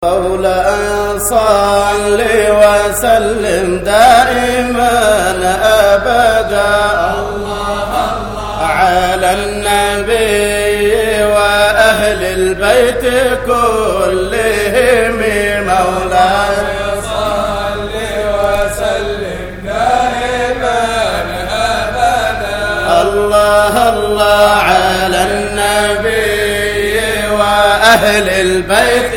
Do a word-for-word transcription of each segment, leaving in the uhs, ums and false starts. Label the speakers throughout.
Speaker 1: مولاي صل وسلم دائما أبدا على النبي وأهل البيت كلهم. مولاي صل وسلم دائما أبدا الله الله على النبي وأهل البيت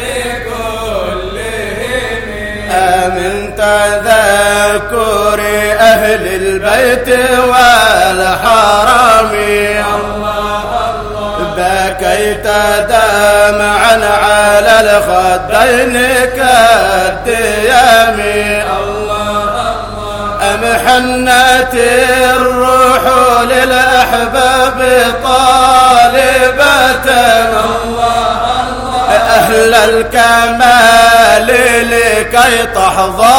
Speaker 1: من تذكر أهل البيت والحرم. بكيت دمعا على الخدين كالديام. أم حنت الروح للأحباب طالبة أهل الكمال لكي تحظى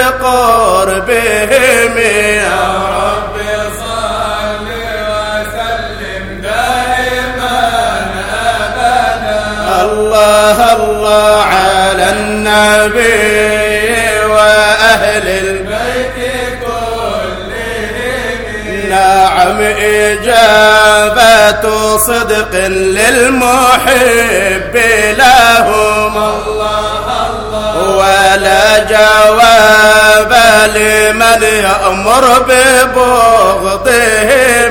Speaker 1: بقربهم. يا رب صل وسلم دائما أبدا الله الله على النبي وأهل البيت كلهم. نعم إجابة صدق للمحب لهم ولا جواب لمن يأمر ببغضهم.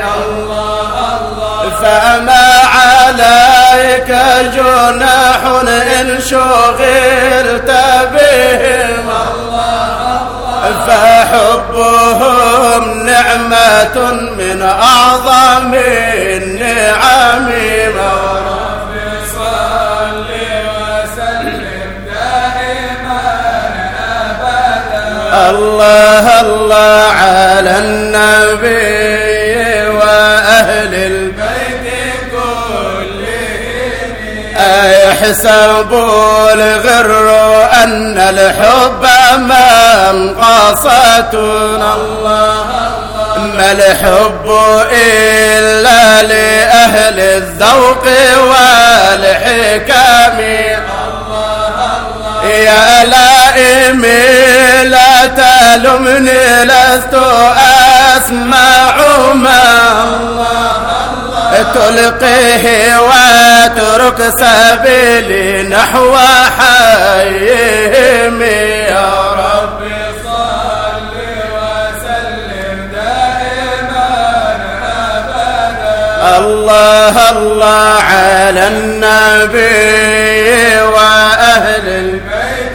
Speaker 1: فما عليك جناح إن شغلت بهم فحبهم نعمة من أعظم النعم. رب صل وسلم دائما أبدا الله الله على النبي وأهل البيت كلهم. أيحسب الغر أن الحب منقصتنا ما الحب إلا لأهل الذوق والحكم. يا لائمي لا تلمني لست أسمع ما تلقيه واترك سبيلي نحو حيهم. يا رب صل وسلم دائما أبدا الله الله على النبي وأهل البيت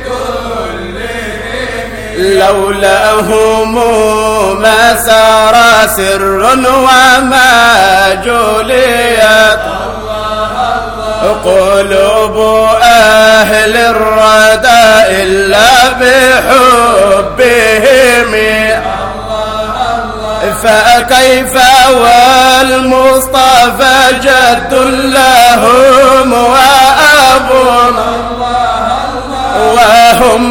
Speaker 1: كلهم. لولاهم ما سار سر وما جليت قلوب أهل الردى إلا بحبهم. فكيف والمصطفى جد لهم وأب وهم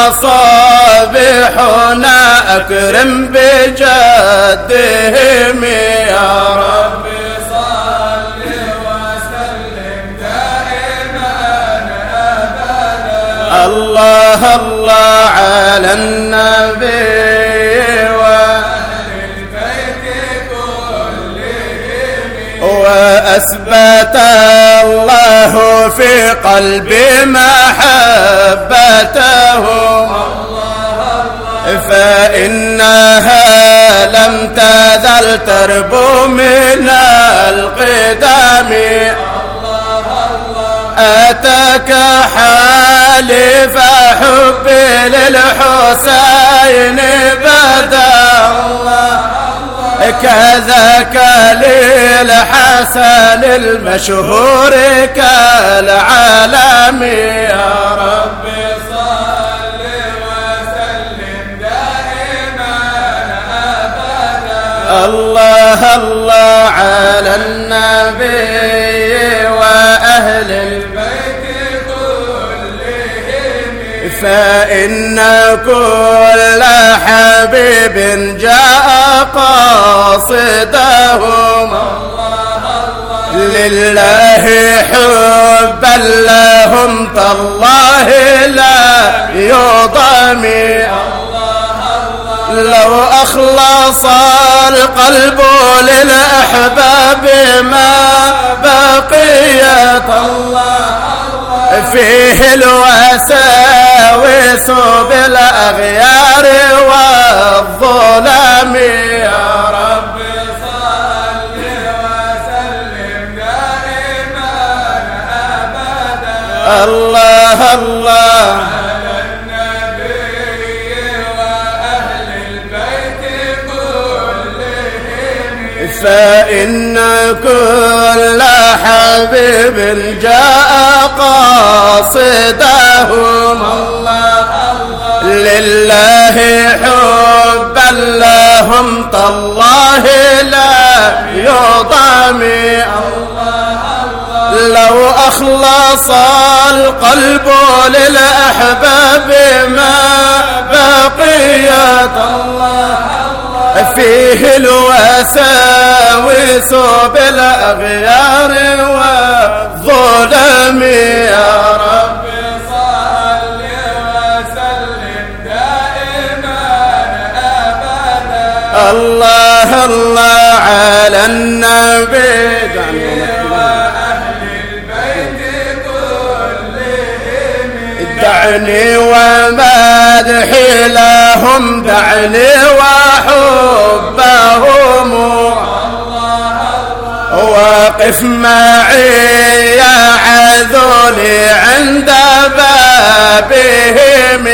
Speaker 1: مصابيحنا أكرم بجدهم. يا رب صل وسلم دائما أبدا الله الله على النبي وأهل البيت كلهم. وأثبت الله في قلبي محبتهم فإنها لم تزل تربو من القدم. أتاك حالي فحبي للحسين بدا كذاك للحسن المشهور كالعالم. يا رب صل وسلم دائما أبدا الله الله على النبي وأهل البيت كلهم. فإن كل حبيب جاء قاصدهم لله حبا لهم تالله لا يضامي لو أخلص القلب للأحباب ما بقيت الله فيه الوساوس بالأغيار والظلام يا رب صل وسلم دائما أبدا الله الله على النبي وأهل البيت كلهم فإن كل حبيب جاء قاصدهم الله لله حبا لهم تالله لا يضامي لو أخلص القلب للأحباب ما بقيت الله فيه الوساوس بالأغيار والظلم يا رب صل وسلم دائما أبدا الله الله على النبي وأهل البيت كلهم دعني ومدحي لهم دعني وحبهم وقف معي يا عذولي عند بابهم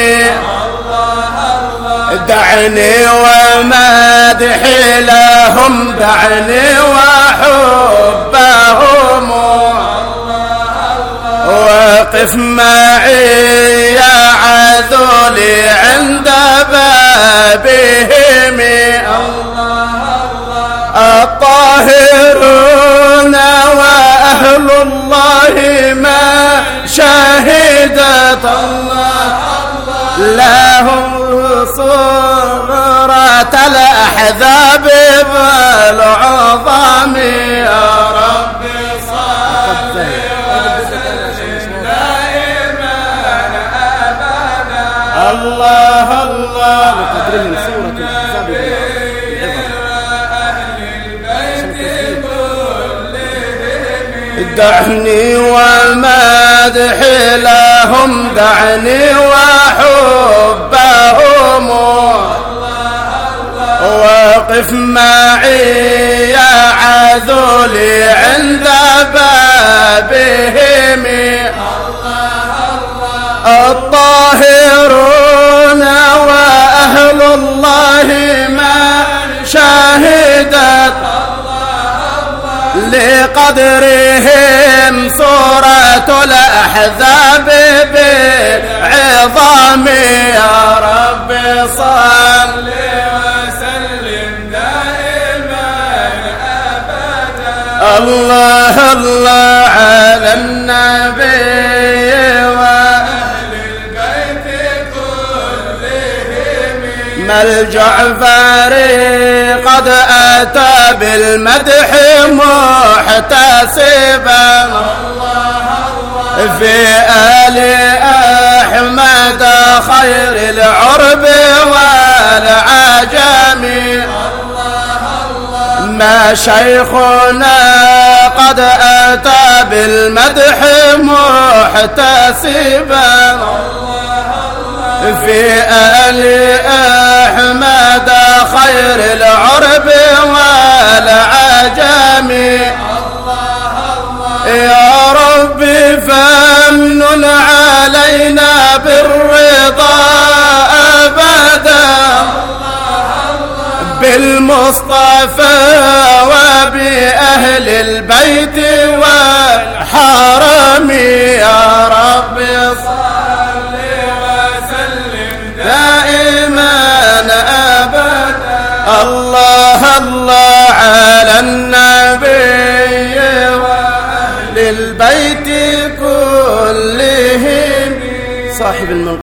Speaker 1: دعني ومدحي لهم دعني وحبهم وقف معي يا عذولي عند بابهم الطاهرون وأهل الله ما شهدت الله لهم صورة الأحزاب والعظام يا رب صل وسلم دائما أبدا الله الله
Speaker 2: بقدرهم صورة الأحزاب
Speaker 1: دعني ومدحي لهم دعني وحبهم وقف معي يا عذولي عند بابهم الطاهرون وأهل الله ما شهدت لقدرهم صورة الأحزاب بعظام يا رب صل وسلم دائما أبدا الله الله على النبي وأهل البيت كلهم ما الجعفري قد أتى بالمدح محتسبا في آل أحمد خير العرب والعجم ما شيخنا قد أتى بالمدح محتسبا في آل أحمد خير العرب والعجم يا رب فامنن علينا بالرضا أبدا بالمصطفى وبأهل البيت والحرم يا رب صل وسلم دائما أبدا الله الله على النبي وأهل البيت كلهم صاحب المنقذ